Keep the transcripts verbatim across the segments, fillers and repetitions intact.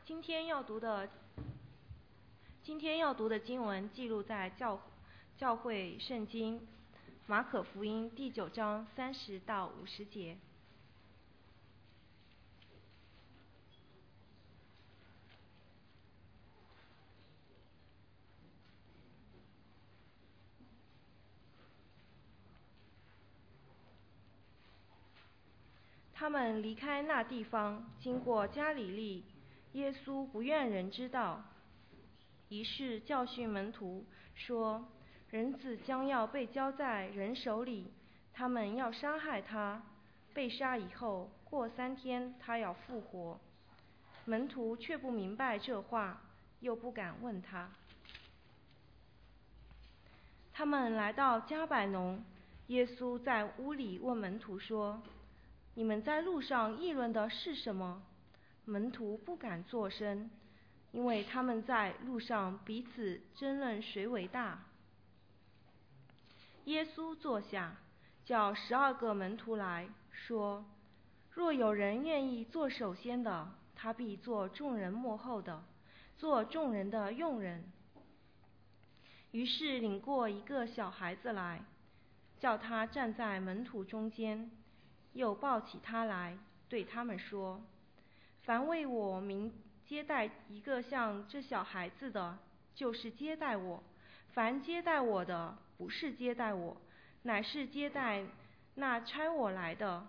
今天要读的今天要读的经文记录在教教会圣经马可福音第九章三十到五十节。他们离开那地方，经过加里利，耶稣不愿人知道，于是教训门徒说：人子将要被交在人手里，他们要杀害他，被杀以后，过三天他要复活。门徒却不明白这话，又不敢问他。他们来到迦百农，耶稣在屋里问门徒说：你们在路上议论的是什么？门徒不敢作声，因为他们在路上彼此争论谁为大。耶稣坐下，叫十二个门徒来说：若有人愿意做首先的，他必做众人末后的，做众人的用人。于是领过一个小孩子来，叫他站在门徒中间，又抱起他来，对他们说：凡为我名接待一个像这小孩子的，就是接待我；凡接待我的，不是接待我，乃是接待那差我来的。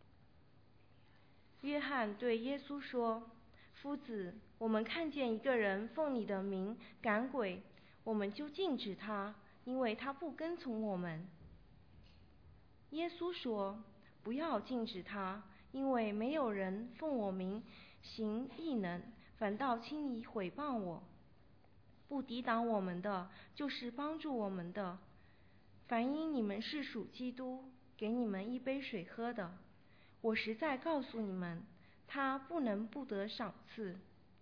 约翰对耶稣说：夫子，我们看见一个人奉你的名赶鬼，我们就禁止他，因为他不跟从我们。耶稣说：不要禁止他，因为没有人奉我名行异能，反倒轻易毁谤我。不抵挡我们的，就是帮助我们的。凡因你们是属基督，给你们一杯水喝的，我实在告诉你们，他不能不得赏赐。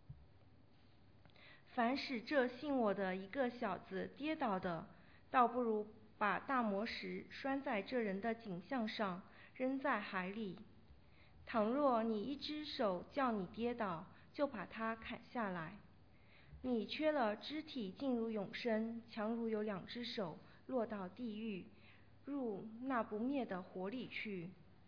凡使这信我的一个小子跌倒的，倒不如把大磨石拴在这人的颈项上，扔在海里。倘若你一只手叫你跌倒，就把它砍下来。你缺了肢体进入永生，强如有两只手落到地狱，入那不灭的火里去。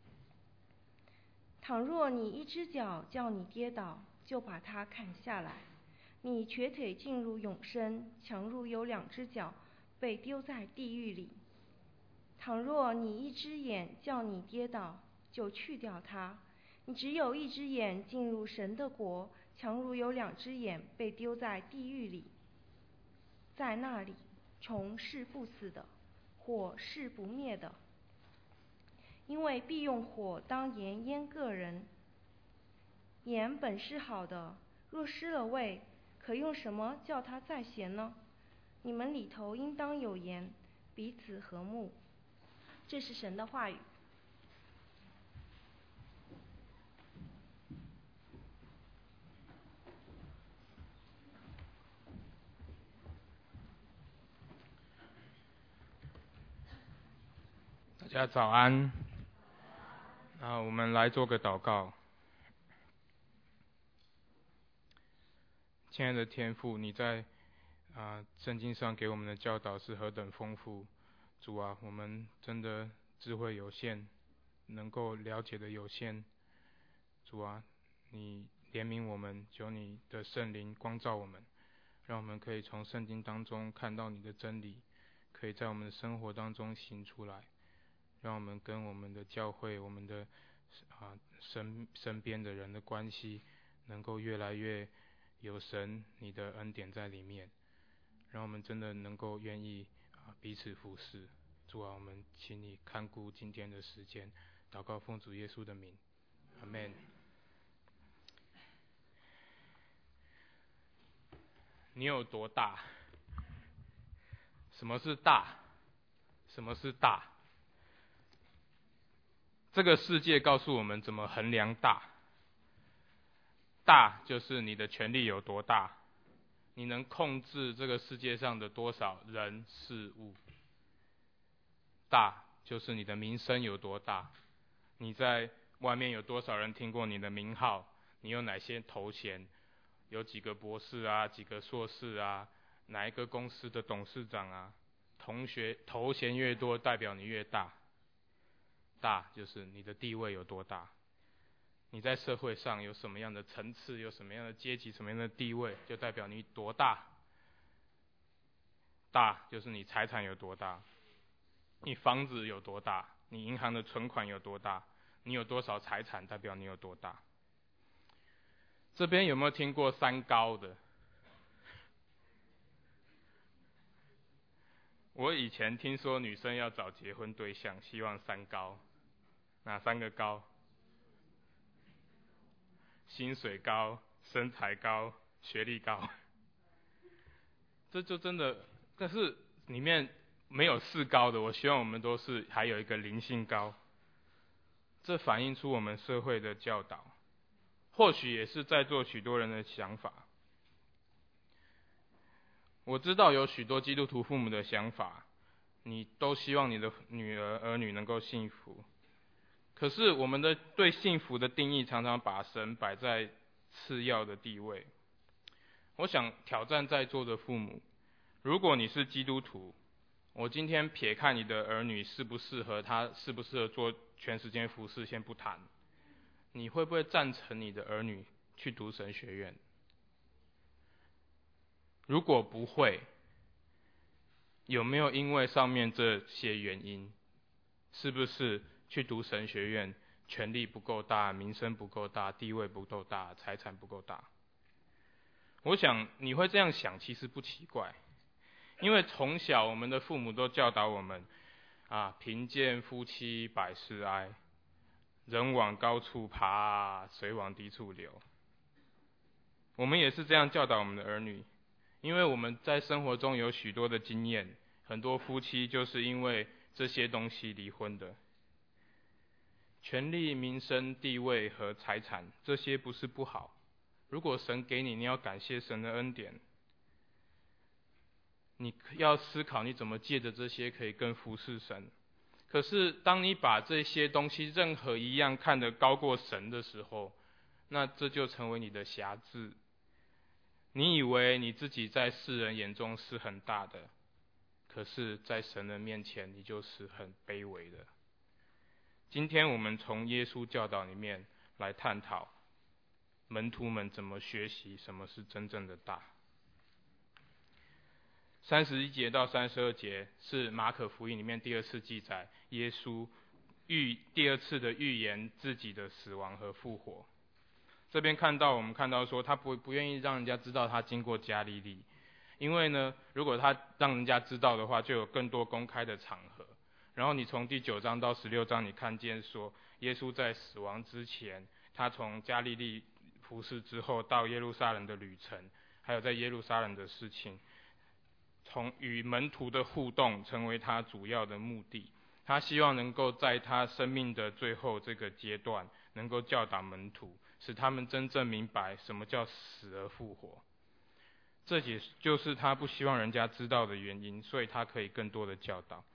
倘若你一只脚叫你跌倒，就把它砍下来。你瘸腿进入永生，强如有两只脚被丢在地狱里。倘若你一只眼叫你跌倒，就去掉它。你只有一只眼进入神的国，强如有两只眼被丢在地狱里。在那里，虫是不死的，火是不灭的，因为必用火当盐腌个人。盐本是好的，若失了味，可用什么叫它再咸呢？你们里头应当有盐，彼此和睦。这是神的话语。 大家早安。那我们来做个祷告。亲爱的天父，你在啊圣经上给我们的教导是何等丰富。主啊，我们真的智慧有限，能够了解的有限。主啊，你怜悯我们，求你的圣灵光照我们，让我们可以从圣经当中看到你的真理，可以在我们的生活当中行出来，让我们跟我们的教会、我们的啊身身边的人的关系，能够越来越有神你的恩典在里面，让我们真的能够愿意啊彼此服侍。主啊，我们请你看顾今天的时间，祷告奉主耶稣的名，阿们。你有多大？什么是大？什么是大？这个世界告诉我们怎么衡量大。大就是你的权力有多大，你能控制这个世界上的多少人事物。大就是你的名声有多大，你在外面有多少人听过你的名号，你有哪些头衔， 有几个博士啊，几个硕士啊，哪一个公司的董事长啊，同学头衔越多，代表你越大。大就是你的地位有多大，你在社会上有什么样的层次，有什么样的阶级，什么样的地位，就代表你多大。大就是你财产有多大，你房子有多大，你银行的存款有多大，你有多少财产，代表你有多大。这边有没有听过三高的？我以前听说女生要找结婚对象，希望三高。哪三个高？薪水高、身材高、学历高。这就真的，但是里面没有四高的，我希望我们都是还有一个灵性高。这反映出我们社会的教导，或许也是在座许多人的想法。我知道有许多基督徒父母的想法，你都希望你的女儿儿女能够幸福。可是我们的对幸福的定义常常把神摆在次要的地位。我想挑战在座的父母，如果你是基督徒，我今天撇看你的儿女适不适合他适不适合做全时间服事先不谈，你会不会赞成你的儿女去读神学院？如果不会，有没有因为上面这些原因，是不是去读神学院权力不够大，名声不够大，地位不够大，财产不够大？我想你会这样想其实不奇怪，因为从小我们的父母都教导我们啊，贫贱夫妻百事哀，人往高处爬，水往低处流。我们也是这样教导我们的儿女，因为我们在生活中有许多的经验，很多夫妻就是因为这些东西离婚的。权力、名声、地位和财产，这些不是不好，如果神给你，你要感谢神的恩典。你要思考你怎么借着这些可以更服侍神。可是当你把这些东西任何一样看得高过神的时候，那这就成为你的瑕疵。你以为你自己在世人眼中是很大的，可是在神的面前你就是很卑微的。今天我们从耶稣教导里面来探讨门徒们怎么学习什么是真正的大。三十一节到三十二节是马可福音里面第二次记载耶稣预第二次的预言自己的死亡和复活。这边看到我们看到说他不不愿意让人家知道他经过加利利，因为呢，如果他让人家知道的话，就有更多公开的场合。然后你从第九章到十六章，你看见说耶稣在死亡之前，他从加利利服事之后到耶路撒冷的旅程，还有在耶路撒冷的事情，从与门徒的互动成为他主要的目的。他希望能够在他生命的最后这个阶段，能够教导门徒，使他们真正明白什么叫死而复活。这也就是他不希望人家知道的原因，所以他可以更多的教导。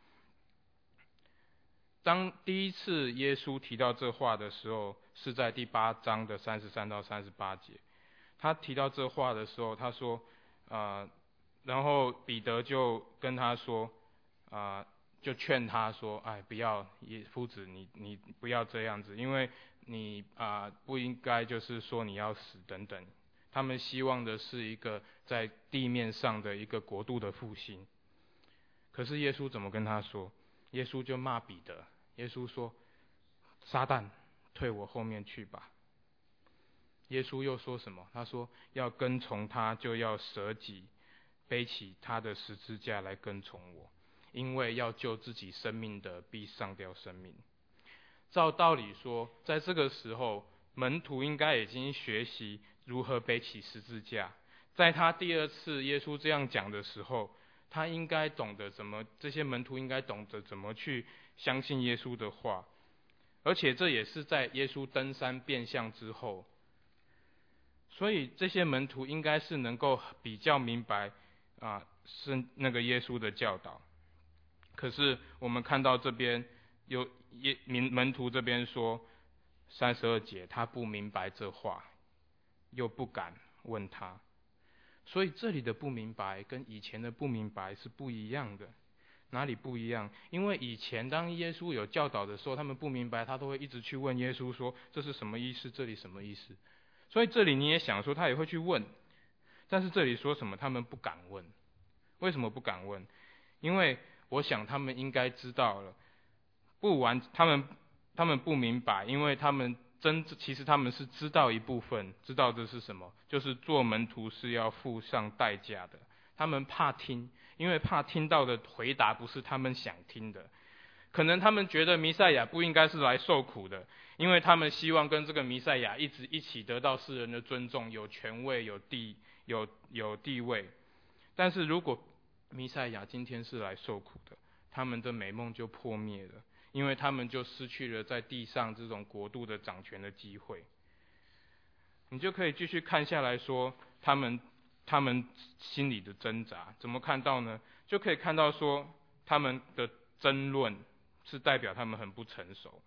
当第一次耶稣提到这话的时候，是在第八章的三十三到三十八节。他提到这话的时候，他说，呃，然后彼得就跟他说，啊、呃，就劝他说，哎，不要，夫子，你你不要这样子，因为你啊、呃、不应该就是说你要死等等。他们希望的是一个在地面上的一个国度的复兴。可是耶稣怎么跟他说？耶稣就骂彼得。耶稣说：“撒旦，退我后面去吧。”耶稣又说什么？他说：“要跟从他，就要舍己，背起他的十字架来跟从我。因为要救自己生命的，必丧掉生命。”照道理说，在这个时候，门徒应该已经学习如何背起十字架。在他第二次耶稣这样讲的时候，他应该懂得怎么，这些门徒应该懂得怎么去相信耶稣的话，而且这也是在耶稣登山变相之后，所以这些门徒应该是能够比较明白啊，是那个耶稣的教导。可是我们看到这边有耶门徒这边说三十二节，他不明白这话，又不敢问他。所以这里的不明白跟以前的不明白是不一样的。哪里不一样？因为以前当耶稣有教导的时候，他们不明白，他都会一直去问耶稣说，这是什么意思，这里什么意思。所以这里你也想说他也会去问，但是这里说什么他们不敢问。为什么不敢问？因为我想他们应该知道了，不完他们他们不明白，因为他们真其实他们是知道一部分，知道这是什么，就是做门徒是要付上代价的。他们怕听，因为怕听到的回答不是他们想听的。可能他们觉得弥赛亚不应该是来受苦的，因为他们希望跟这个弥赛亚一直一起得到世人的尊重，有权位，有地有有地位。但是如果弥赛亚今天是来受苦的，他们的美梦就破灭了，因为他们就失去了在地上这种国度的掌权的机会。你就可以继续看下来说，他们他们心里的挣扎怎么看到呢？就可以看到说，他们的争论是代表他们很不成熟。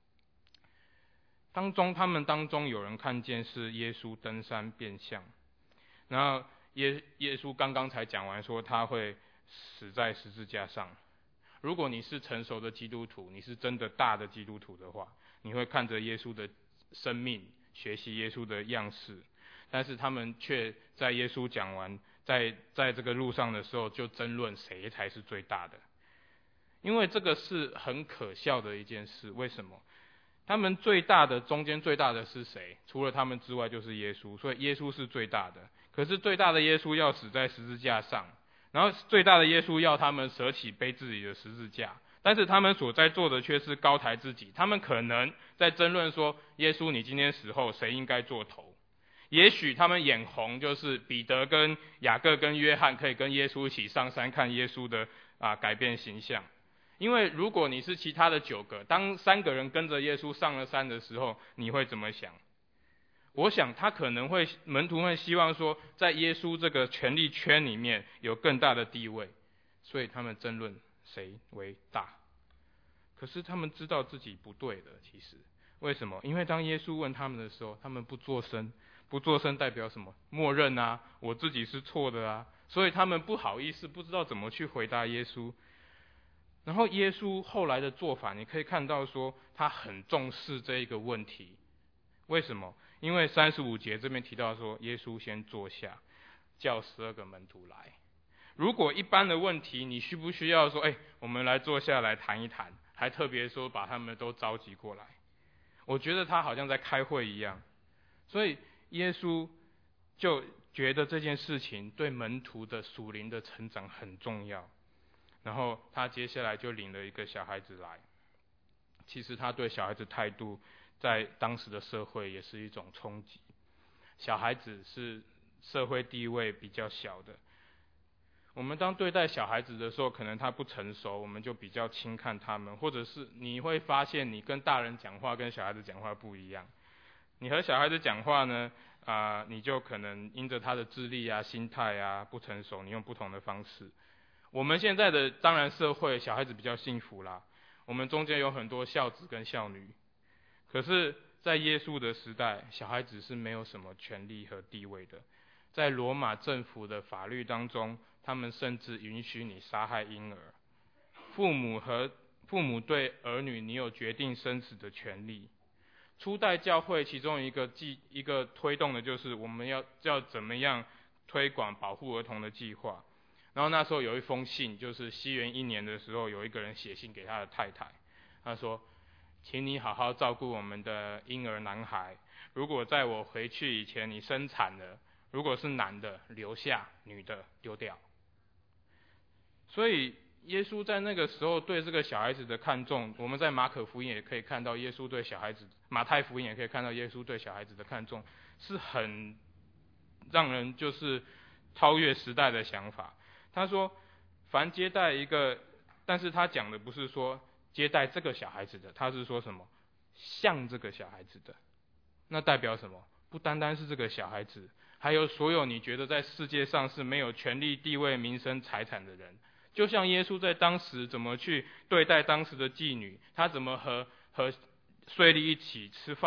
当中他们当中有人看见是耶稣登山变相，然后耶耶稣刚刚才讲完说他会死在十字架上。如果你是成熟的基督徒，你是真的大的基督徒的话，你会看着耶稣的生命，学习耶稣的样式。但是他们却在耶稣讲完，在在这个路上的时候，就争论谁才是最大的。因为这个是很可笑的一件事。为什么？他们最大的中间最大的是谁？除了他们之外就是耶稣，所以耶稣是最大的。可是最大的耶稣要死在十字架上，然后最大的耶稣要他们舍弃背自己的十字架，但是他们所在做的却是高抬自己。他们可能在争论说，耶稣你今天死后谁应该做头？也许他们眼红就是彼得跟雅各跟约翰可以跟耶稣一起上山看耶稣的啊改变形象。因为如果你是其他的九个，当三个人跟着耶稣上了山的时候，你会怎么想？我想他可能会门徒会希望说，在耶稣这个权力圈里面有更大的地位，所以他们争论谁为大。可是他们知道自己不对的，其实为什么？因为当耶稣问他们的时候，他们不作声。不作声代表什么？默认啊，我自己是错的啊，所以他们不好意思，不知道怎么去回答耶稣。然后耶稣后来的做法，你可以看到说，他很重视这一个问题。为什么？因为三十五节这边提到说，耶稣先坐下，叫十二个门徒来。如果一般的问题，你需不需要说，哎，我们来坐下来谈一谈，还特别说把他们都召集过来？我觉得他好像在开会一样。所以耶稣就觉得这件事情对门徒的属灵的成长很重要，然后他接下来就领了一个小孩子来。其实他对小孩子态度在当时的社会也是一种冲击。小孩子是社会地位比较小的，我们当对待小孩子的时候，可能他不成熟，我们就比较轻看他们，或者是你会发现你跟大人讲话跟小孩子讲话不一样。你和小孩子讲话呢，啊、呃，你就可能因着他的智力啊、心态啊不成熟，你用不同的方式。我们现在的当然社会小孩子比较幸福啦，我们中间有很多孝子跟孝女。可是，在耶稣的时代，小孩子是没有什么权利和地位的。在罗马政府的法律当中，他们甚至允许你杀害婴儿。父母和父母对儿女，你有决定生死的权利。初代教会其中一个计一个推动的就是我们要要怎么样推广保护儿童的计划。然后那时候有一封信，就是西元一年的时候，有一个人写信给他的太太，他说：“请你好好照顾我们的婴儿男孩。如果在我回去以前你生产了，如果是男的留下，女的丢掉。”所以耶稣在那个时候对这个小孩子的看重，我们在马可福音也可以看到耶稣对小孩子，马太福音也可以看到耶稣对小孩子的看重，是很让人就是超越时代的想法。他说，凡接待一个，但是他讲的不是说接待这个小孩子的，他是说什么？像这个小孩子的。那代表什么？不单单是这个小孩子，还有所有你觉得在世界上是没有权力、地位、名声、财产的人。就像耶稣在当时怎么去对待当时的妓女，他怎么和和税吏一起吃饭，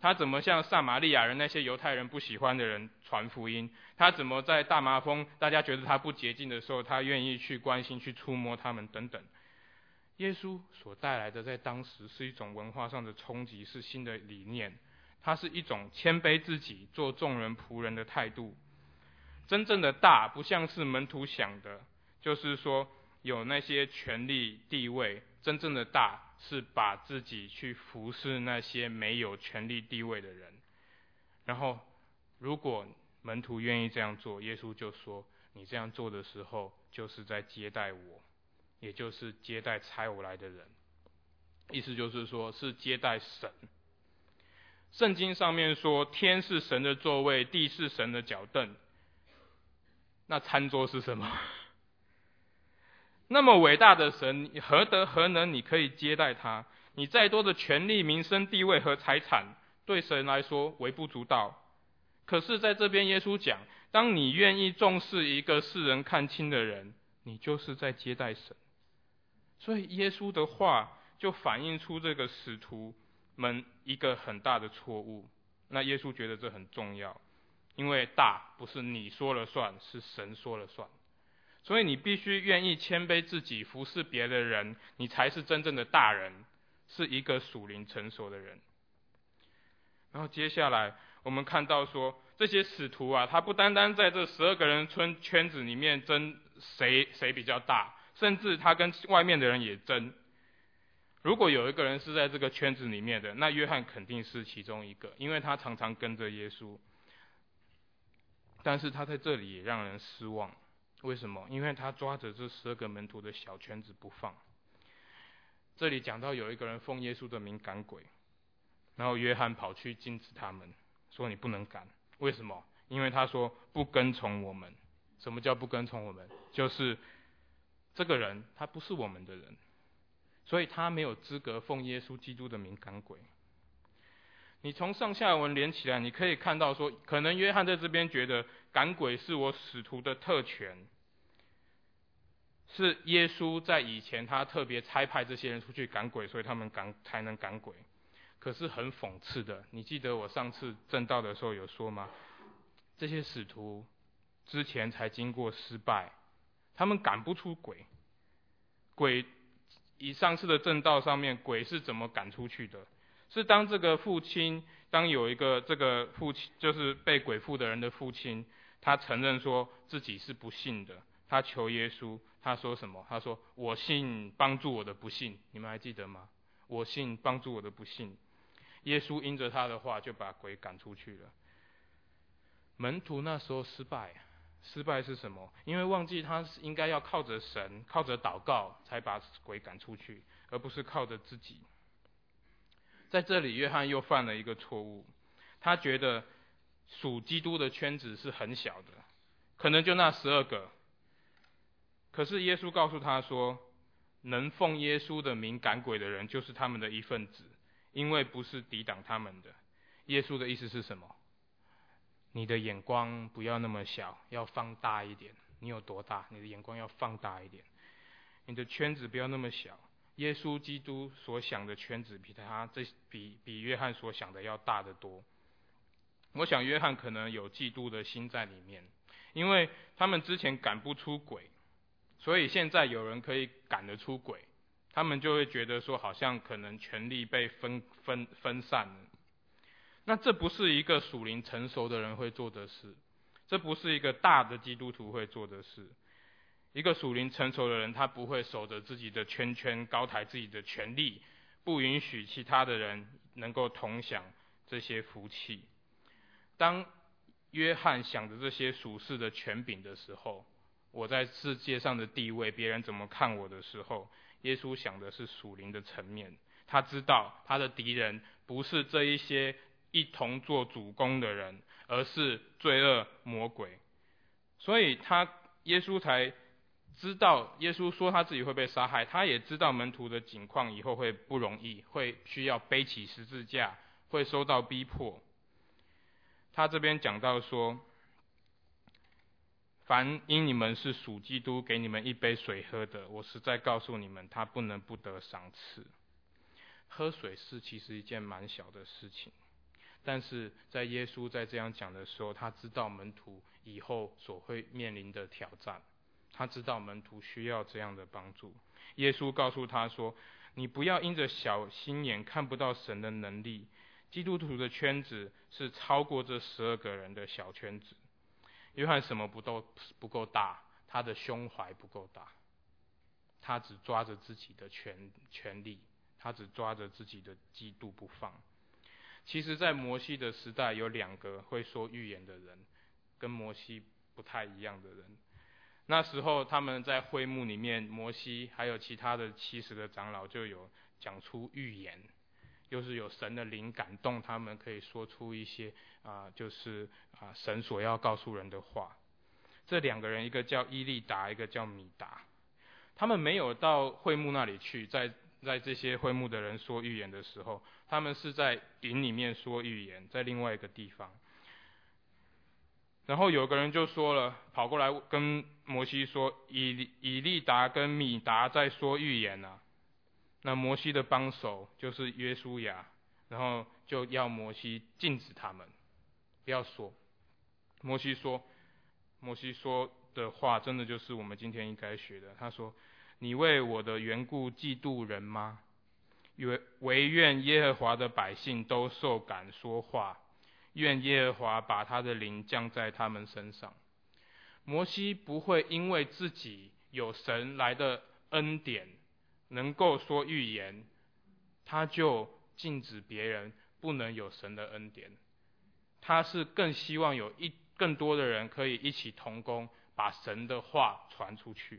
他怎么向撒玛利亚人那些犹太人不喜欢的人传福音？他怎么在大麻风大家觉得他不洁净的时候，他愿意去关心、去触摸他们等等？耶稣所带来的在当时是一种文化上的冲击，是新的理念，它是一种谦卑自己、做众人仆人的态度。真正的大不像是门徒想的，就是说有那些权力地位，真正的大是把自己去服侍那些没有权力地位的人。然后如果门徒愿意这样做，耶稣就说，你这样做的时候就是在接待我，也就是接待差我来的人。意思就是说是接待神。圣经上面说天是神的座位，地是神的脚凳，那餐桌是什么？那么伟大的神，何德何能你可以接待他？你再多的权力、名声、地位和财产，对神来说微不足道。可是在这边耶稣讲，当你愿意重视一个世人看轻的人，你就是在接待神。所以耶稣的话就反映出这个使徒们一个很大的错误。那耶稣觉得这很重要，因为大不是你说了算，是神说了算。所以你必须愿意谦卑自己，服侍别的人，你才是真正的大人，是一个属灵成熟的人。然后接下来我们看到说，这些使徒啊，他不单单在这十二个人村圈子里面争谁谁比较大，甚至他跟外面的人也争。如果有一个人是在这个圈子里面的，那约翰肯定是其中一个，因为他常常跟着耶稣。但是他在这里也让人失望。为什么？因为他抓着这十二个门徒的小圈子不放。这里讲到有一个人奉耶稣的名赶鬼，然后约翰跑去禁止他们，说你不能赶。为什么？因为他说不跟从我们。什么叫不跟从我们？就是这个人他不是我们的人，所以他没有资格奉耶稣基督的名赶鬼。你从上下文连起来，你可以看到说，可能约翰在这边觉得赶鬼是我使徒的特权，是耶稣在以前他特别差派这些人出去赶鬼，所以他们赶才能赶鬼。可是很讽刺的，你记得我上次正道的时候有说吗？这些使徒之前才经过失败，他们赶不出鬼。鬼以上次的正道上面，鬼是怎么赶出去的？是当这个父亲，当有一个这个父亲，就是被鬼附的人的父亲，他承认说自己是不信的，他求耶稣，他说什么？他说我信，帮助我的不信。你们还记得吗？我信，帮助我的不信。耶稣因着他的话就把鬼赶出去了。门徒那时候失败，失败是什么？因为忘记他应该要靠着神，靠着祷告才把鬼赶出去，而不是靠着自己。在这里约翰又犯了一个错误，他觉得属基督的圈子是很小的，可能就那十二个。可是耶稣告诉他说，能奉耶稣的名赶鬼的人就是他们的一份子，因为不是抵挡他们的。耶稣的意思是什么？你的眼光不要那么小，要放大一点。你有多大？你的眼光要放大一点。你的圈子不要那么小。耶稣基督所想的圈子比他这比比约翰所想的要大得多。我想约翰可能有嫉妒的心在里面，因为他们之前赶不出鬼，所以现在有人可以赶得出鬼，他们就会觉得说好像可能权力被分分分散了。那这不是一个属灵成熟的人会做的事，这不是一个大的基督徒会做的事。一个属灵成熟的人，他不会守着自己的圈圈，高抬自己的权利，不允许其他的人能够同享这些福气。当约翰想着这些属世的权柄的时候，我在世界上的地位，别人怎么看我的时候，耶稣想的是属灵的层面。他知道他的敌人不是这一些一同做主工的人，而是罪恶魔鬼。所以他耶稣才知道，耶稣说他自己会被杀害，他也知道门徒的境况以后会不容易，会需要背起十字架，会受到逼迫。他这边讲到说，凡因你们是属基督，给你们一杯水喝的，我实在告诉你们，他不能不得赏赐。喝水是其实一件蛮小的事情， 但是在耶稣在这样讲的时候，他知道门徒以后所会面临的挑战，他知道门徒需要这样的帮助。耶稣告诉他说，你不要因着小心眼看不到神的能力。基督徒的圈子是超过这十二个人的小圈子。约翰什么不都不够大？他的胸怀不够大，他只抓着自己的权权力，他只抓着自己的嫉妒不放。其实在摩西的时代，有两个会说预言的人，跟摩西不太一样的人。那时候他们在会幕里面，摩西还有其他的七十个长老就有讲出预言，又是有神的灵感动他们，可以说出一些啊、呃，就是啊、呃、神所要告诉人的话。这两个人，一个叫伊利达，一个叫米达，他们没有到会幕那里去，在在这些会幕的人说预言的时候，他们是在营里面说预言，在另外一个地方。然后有个人就说了，跑过来跟摩西说，以以利达跟米达在说预言啊。那摩西的帮手就是约书亚，然后就要摩西禁止他们，不要说。摩西说，摩西说的话真的就是我们今天应该学的。他说：“你为我的缘故嫉妒人吗？惟愿耶和华的百姓都受感说话。”愿耶和华把他的灵降在他们身上。摩西不会因为自己有神来的恩典，能够说预言，他就禁止别人不能有神的恩典。他是更希望有一更多的人可以一起同工，把神的话传出去。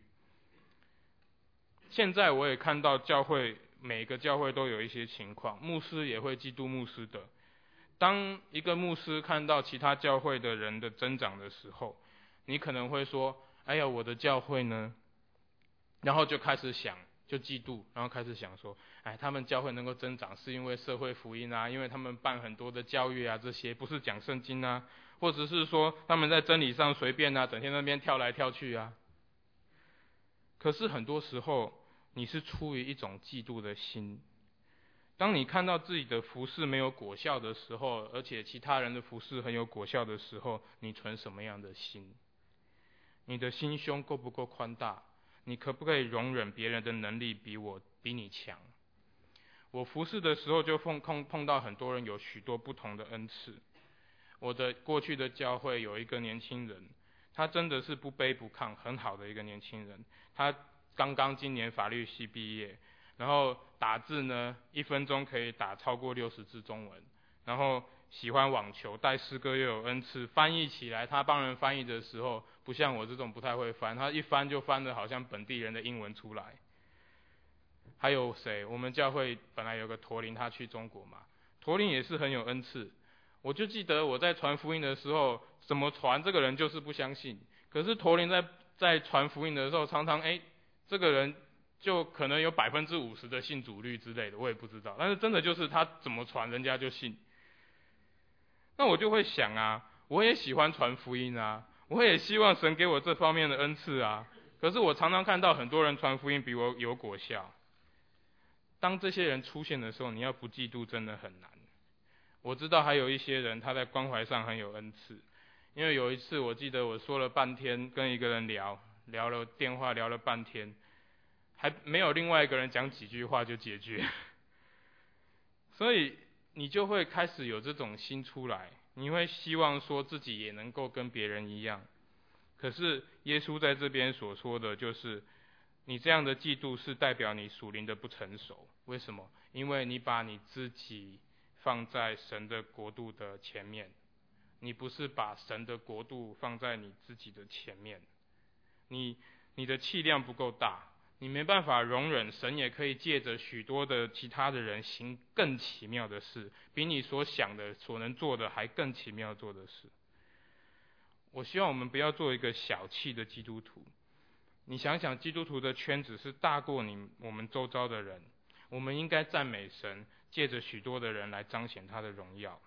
现在我也看到教会，每个教会都有一些情况，牧师也会嫉妒牧师的。当一个牧师看到其他教会的人的增长的时候，你可能会说，哎呀，我的教会呢？然后就开始想，就嫉妒，然后开始想说，哎，他们教会能够增长是因为社会福音啊，因为他们办很多的教育啊，这些不是讲圣经啊，或者是说他们在真理上随便啊，整天那边跳来跳去啊。可是很多时候你是出于一种嫉妒的心。当你看到自己的服事没有果效的时候，而且其他人的服事很有果效的时候，你存什么样的心？你的心胸够不够宽大？你可不可以容忍别人的能力比我比你强？我服事的时候就碰碰碰到很多人有许多不同的恩赐。我的过去的教会有一个年轻人，他真的是不卑不亢，很好的一个年轻人。他刚刚今年法律系毕业。然后打字呢，一分钟可以打超过六十字中文。然后喜欢网球，带诗歌又有恩赐，翻译起来，他帮人翻译的时候，不像我这种不太会翻，他一翻就翻得好像本地人的英文出来。还有谁？我们教会本来有个驼铃，他去中国嘛，驼铃也是很有恩赐。我就记得我在传福音的时候，怎么传这个人就是不相信，可是驼铃在在传福音的时候，常常哎，这个人。就可能有百分之五十的信主率之类的，我也不知道。但是真的就是他怎么传，人家就信。那我就会想啊，我也喜欢传福音啊，我也希望神给我这方面的恩赐啊。可是我常常看到很多人传福音比我有果效。当这些人出现的时候，你要不嫉妒真的很难。我知道还有一些人他在关怀上很有恩赐，因为有一次我记得我说了半天，跟一个人聊聊了电话聊了半天。还没有另外一个人讲几句话就解决，所以你就会开始有这种心出来，你会希望说自己也能够跟别人一样。可是耶稣在这边所说的就是，你这样的嫉妒是代表你属灵的不成熟。为什么？因为你把你自己放在神的国度的前面，你不是把神的国度放在你自己的前面，你你的气量不够大。你没办法容忍神也可以借着许多的其他的人行更奇妙的事，比你所想的所能做的还更奇妙做的事。我希望我们不要做一个小气的基督徒。你想想，基督徒的圈子是大过你我们周遭的人，我们应该赞美神，借着许多的人来彰显他的荣耀。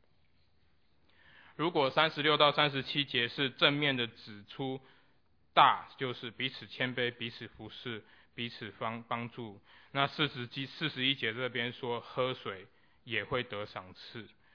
如果三十六到三十七节是正面的指出，大就是彼此谦卑，彼此服侍，彼此帮帮助。那四十四十一节这边说喝水也会得赏赐，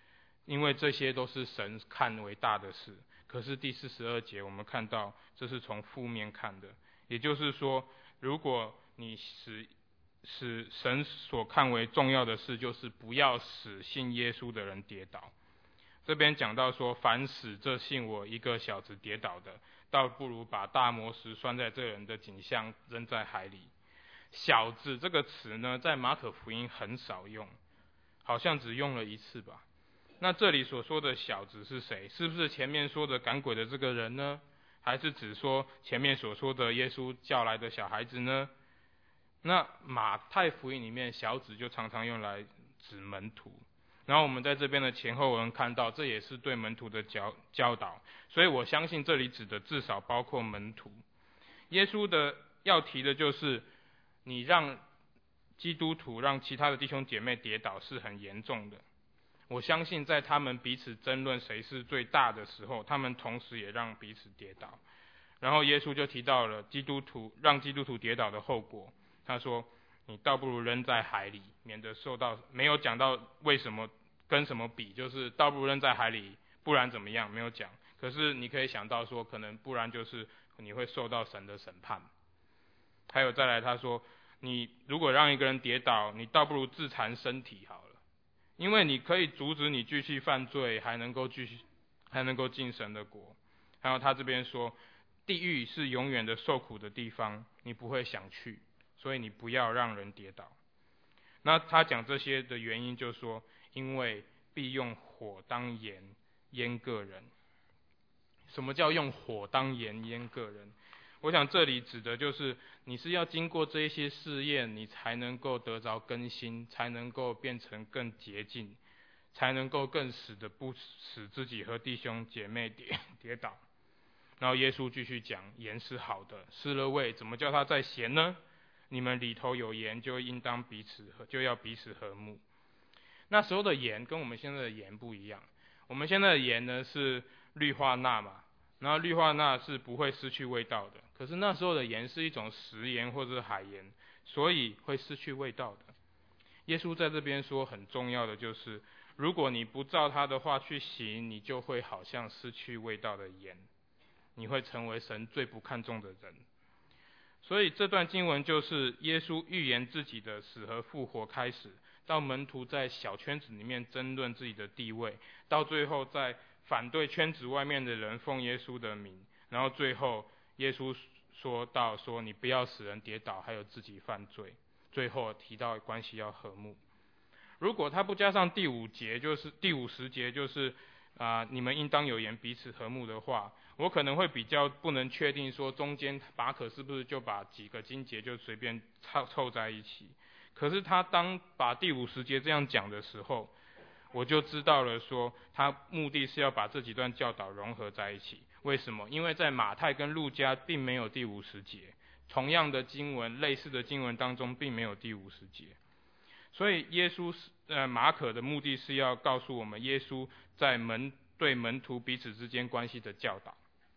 因为这些都是神看为大的事。可是第四十二节我们看到，这是从负面看的，也就是说，如果你使使神所看为重要的事，就是不要使信耶稣的人跌倒。这边讲到说，凡使这信我一个小子跌倒的，倒不如把大磨石拴在这人的颈项，扔在海里。小子这个词呢，在马可福音很少用，好像只用了一次吧。那这里所说的小子是谁？是不是前面说的赶鬼的这个人呢？还是指说前面所说的耶稣叫来的小孩子呢？那马太福音里面小子就常常用来指门徒，然后我们在这边的前后文看到，这也是对门徒的教教导，所以我相信这里指的至少包括门徒。耶稣的要提的就是，你让基督徒让其他的弟兄姐妹跌倒是很严重的。我相信在他们彼此争论谁是最大的时候，他们同时也让彼此跌倒。然后耶稣就提到了基督徒让基督徒跌倒的后果，他说你倒不如扔在海里，免得受到，没有讲到为什么跟什么比，就是倒不如扔在海里，不然怎么样，没有讲。可是你可以想到说，可能不然就是你会受到神的审判。还有再来他说，你如果让一个人跌倒，你倒不如自残身体好了，因为你可以阻止你继续犯罪，还能够继续还能够进神的国。还有他这边说，地狱是永远的受苦的地方，你不会想去，所以你不要让人跌倒。那他讲这些的原因就是说，因为必用火当盐腌个人。什么叫用火当盐腌个人？我想这里指的就是你是要经过这一些试验，你才能够得着更新，才能够变成更洁净，才能够更使得不使自己和弟兄姐妹跌跌倒。然后耶稣继续讲，盐是好的，失了味，怎么叫它再咸呢？你们里头有盐，就应当彼此就要彼此和睦。那时候的盐跟我们现在的盐不一样，我们现在的盐呢是氯化钠嘛，然后氯化钠是不会失去味道的，可是那时候的盐是一种食盐或者是海盐，所以会失去味道的。耶稣在这边说很重要的就是，如果你不照他的话去行，你就会好像失去味道的盐，你会成为神最不看重的人。所以这段经文就是耶稣预言自己的死和复活开始，到门徒在小圈子里面争论自己的地位，到最后在反对圈子外面的人奉耶稣的名，然后最后耶稣说到说你不要使人跌倒，还有自己犯罪，最后提到关系要和睦。如果他不加上第五节，就是第五十节，就是啊、呃，你们应当有盐彼此和睦的话，我可能会比较不能确定说中间马可是不是就把几个经节就随便凑凑在一起。可是他当把第五十节这样讲的时候，我就知道了说他目的是要把这几段教导融合在一起。为什么？因为在马太跟路加并没有第五十节，同样的经文类似的经文当中并没有第五十节。所以耶稣呃马可的目的是要告诉我们耶稣在门对门徒彼此之间关系的教导。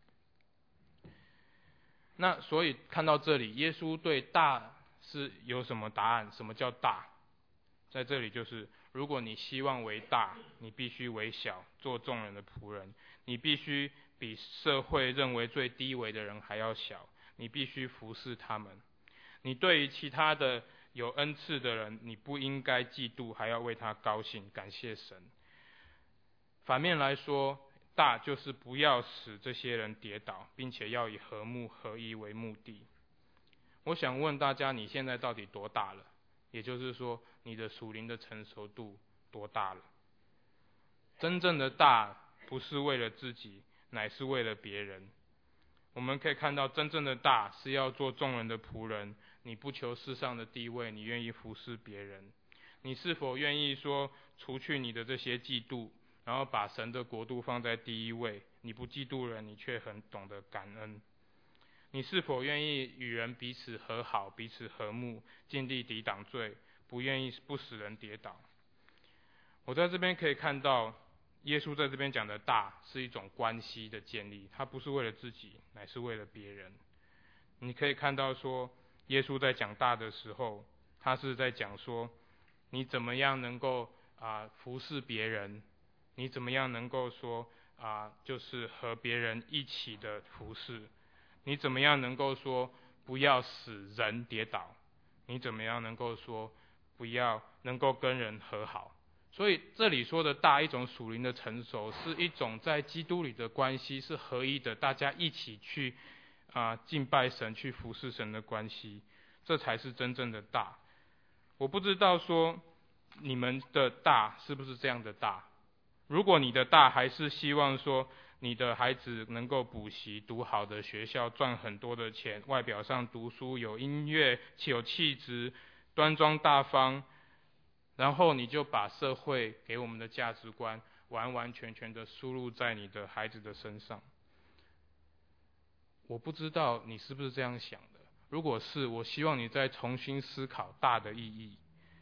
那所以看到这里，耶稣对大是有什么答案？什么叫大？在这里就是，如果你希望为大，你必须为小，做众人的仆人。你必须比社会认为最低微的人还要小，你必须服侍他们。你对于其他的有恩赐的人，你不应该嫉妒，还要为他高兴，感谢神。反面来说，大就是不要使这些人跌倒，并且要以和睦合一为目的。我想问大家，你现在到底多大了？也就是说，你的属灵的成熟度多大了？真正的大不是为了自己，乃是为了别人。我们可以看到，真正的大是要做众人的仆人。你不求世上的地位，你愿意服侍别人。你是否愿意说，除去你的这些嫉妒，然后把神的国度放在第一位？你不嫉妒人，你却很懂得感恩。你是否愿意与人彼此和好，彼此和睦，尽力抵挡罪，不愿意不使人跌倒？我在这边可以看到，耶稣在这边讲的大是一种关系的建立，他不是为了自己，乃是为了别人。你可以看到说，耶稣在讲大的时候，他是在讲说，你怎么样能够啊、呃、服侍别人， 你怎么样能够说啊，就是和别人一起的服侍？你怎么样能够说不要使人跌倒？你怎么样能够说不要能够跟人和好？所以这里说的大，一种属灵的成熟，是一种在基督里的关系是合一的，大家一起去啊、呃、敬拜神，去服侍神的关系，这才是真正的大。我不知道说你们的大是不是这样的大？如果你的大还是希望说你的孩子能够补习、读好的学校、赚很多的钱，外表上读书有音乐、有气质、端庄大方，然后你就把社会给我们的价值观完完全全的输入在你的孩子的身上。我不知道你是不是这样想的，如果是，我希望你再重新思考大的意义。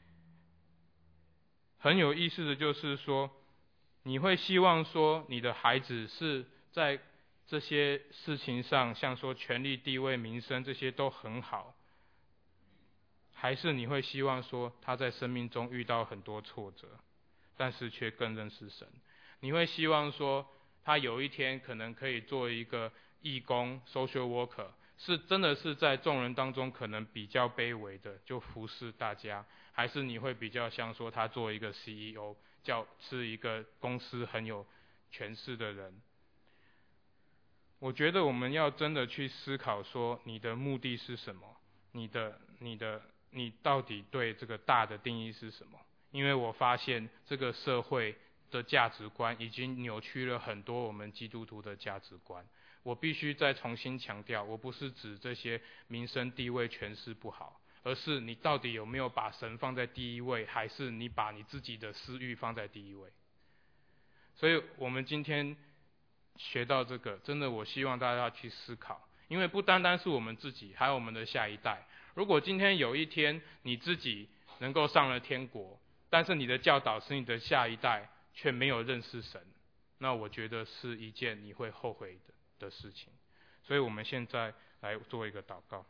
很有意思的就是说，你会希望说你的孩子是在这些事情上，像说权力、地位、名声这些都很好，还是你会希望说他在生命中遇到很多挫折，但是却更认识神？你会希望说他有一天可能可以做一个义工 social worker， 是真的是在众人当中可能比较卑微的，就服侍大家？还是你会比较像说他做一个 C E O， 叫是一个公司很有权势的人？我觉得我们要真的去思考说你的目的是什么，你的你的你到底对这个大的定义是什么？因为我发现这个社会的价值观已经扭曲了很多我们基督徒的价值观。我必须再重新强调，我不是指这些名声地位权势不好，而是你到底有没有把神放在第一位，还是你把你自己的私欲放在第一位？所以我们今天学到这个，真的我希望大家去思考，因为不单单是我们自己，还有我们的下一代。如果今天有一天你自己能够上了天国，但是你的教导是你的下一代却没有认识神，那我觉得是一件你会后悔的的事情。所以我们现在来做一个祷告。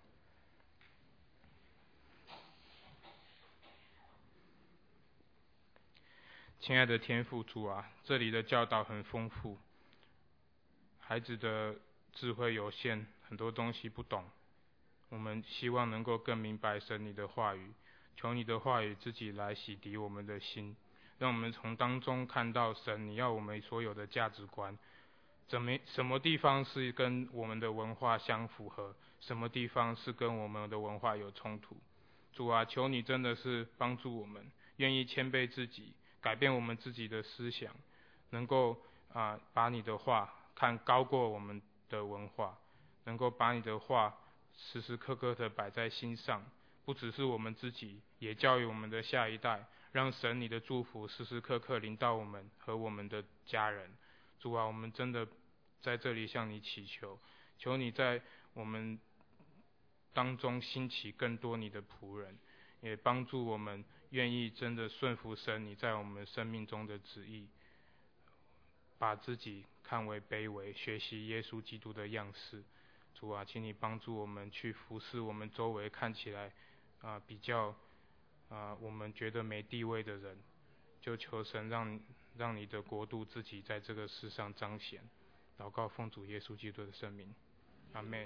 亲爱的天父主啊，这里的教导很丰富，孩子的智慧有限，很多东西不懂，我们希望能够更明白神你的话语，求你的话语自己来洗涤我们的心，让我们从当中看到神你要我们所有的价值观，怎么什么地方是跟我们的文化相符合，什么地方是跟我们的文化有冲突。主啊，求你真的是帮助我们，愿意谦卑自己，改变我们自己的思想，能够啊、呃、把你的话看高过我们的文化，能够把你的话时时刻刻的摆在心上，不只是我们自己，也教育我们的下一代，让神你的祝福时时刻刻临到我们和我们的家人。主啊，我们真的在这里向你祈求，求你在我们当中兴起更多你的仆人，也帮助我们愿意真的顺服神你在我们生命中的旨意，把自己看为卑微，学习耶稣基督的样式。主啊，请你帮助我们去服侍我们周围看起来啊、呃、比较啊、呃、我们觉得没地位的人，就求神让让你的国度自己在这个世上彰显。祷告奉主耶稣基督的圣名，阿们。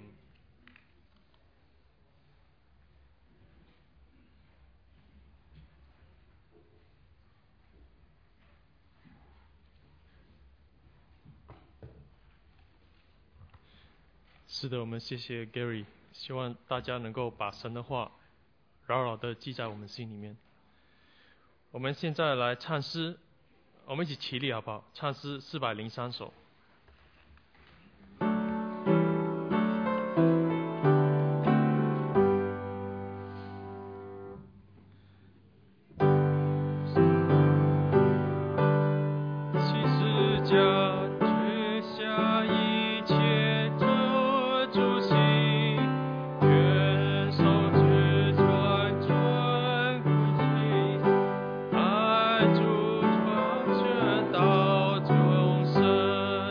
是的，我们谢谢 Gary， 希望大家能够把神的话牢牢的记在我们心里面。我们现在来唱诗，我们一起起立好不好？唱诗四百零三首。爱主传宣到众生。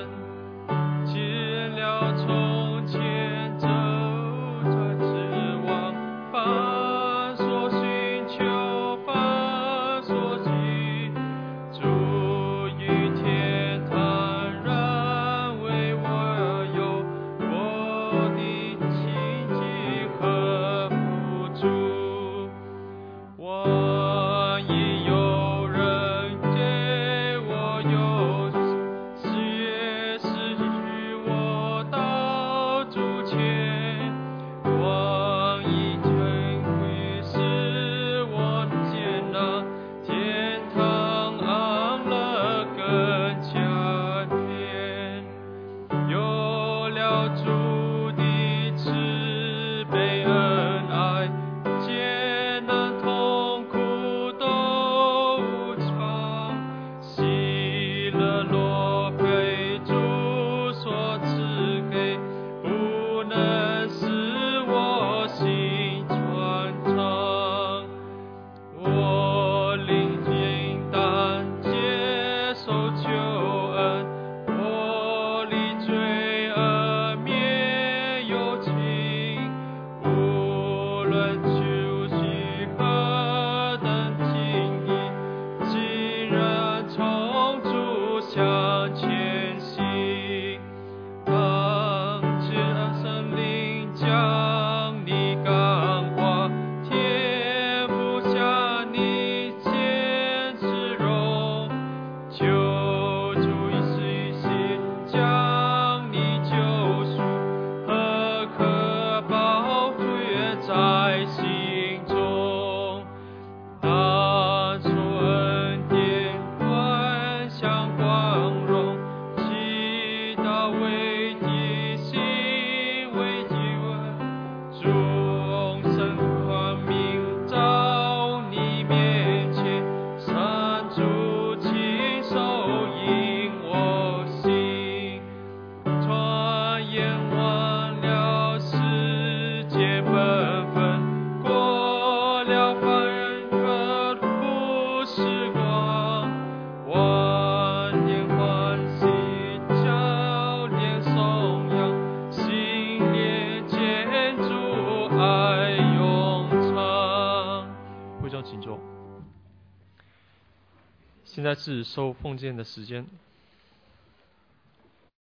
会众请坐。现在是收奉献的时间。